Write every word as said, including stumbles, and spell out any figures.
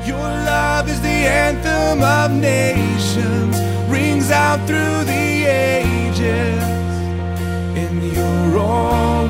Your love is the anthem of nations, rings out through the ages, and you're all